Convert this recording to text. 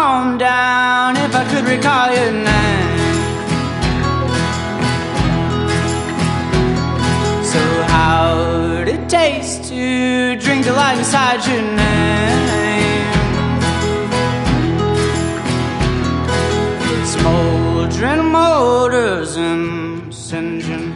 calm down if I could recall your name. So how'd it taste to drink the light inside your name? Smoldering motors and singeing